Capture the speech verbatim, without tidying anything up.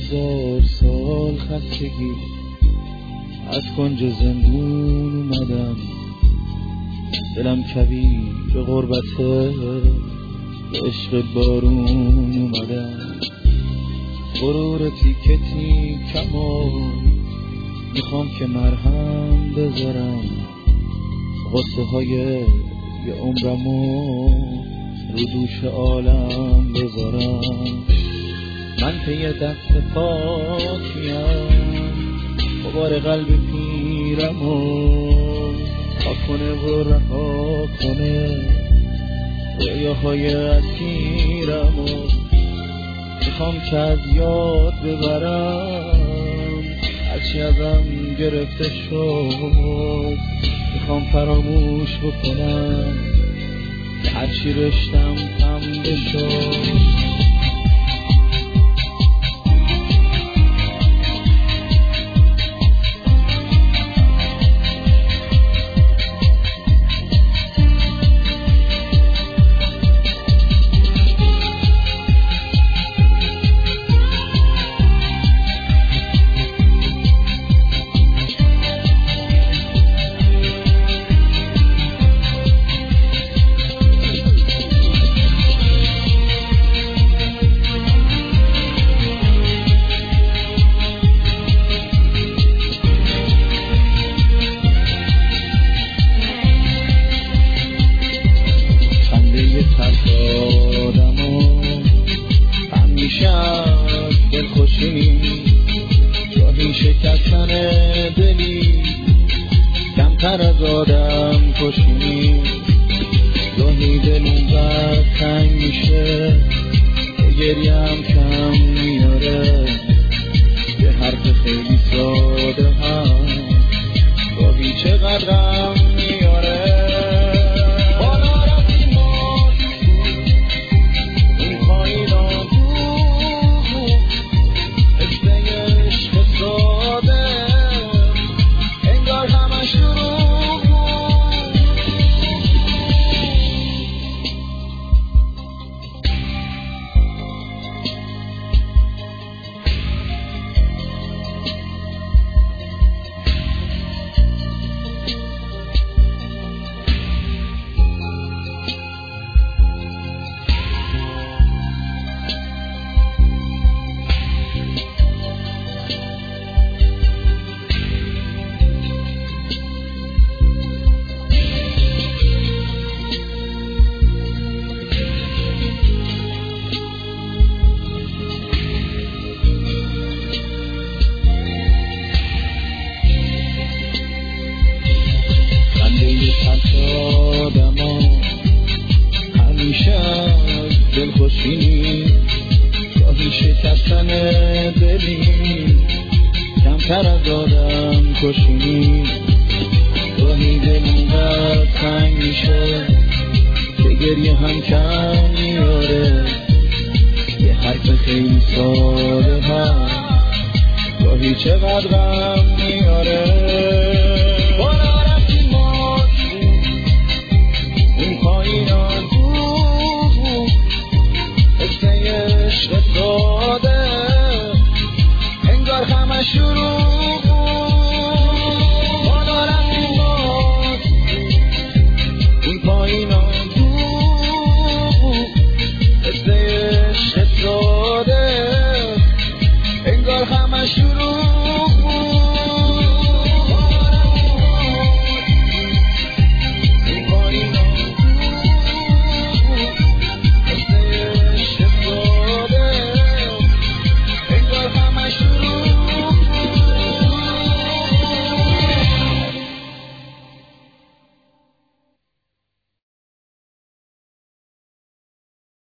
هزار سال خستگی از کنج زندون اومدم، دلم کویر غربته به عشق بارون اومدم. غرور تیکه تیکمو میخوام که مرهم بذارم، غصه های یه عمرمو رو دوش عالم بذارم. من پی دست پاکیم، غبار قلب پیرمو پاک کنه و رها کنه رویاهای اسیرمو. میخوام که از یاد ببرم هرچی ازم گرفته شد، میخوام فراموش بکنم هرچی رشتم پنبه شد. جاهی شکستن دلی کمتر از آدم کشی، گاهی دلم بد تنگ میشه که گریم کم میاره، یه حرف خیلی ساده هم گاهی چقدرم میاره. دلخوشی گاهی شکستن دلی کمتر از آدم کشی، گاهی دلم بد تنگ میشه که گریه هم کم میاره، یه حرف خیلی ساده هم گاهی چقدر غم میاره. عشق داده انگار همه شروع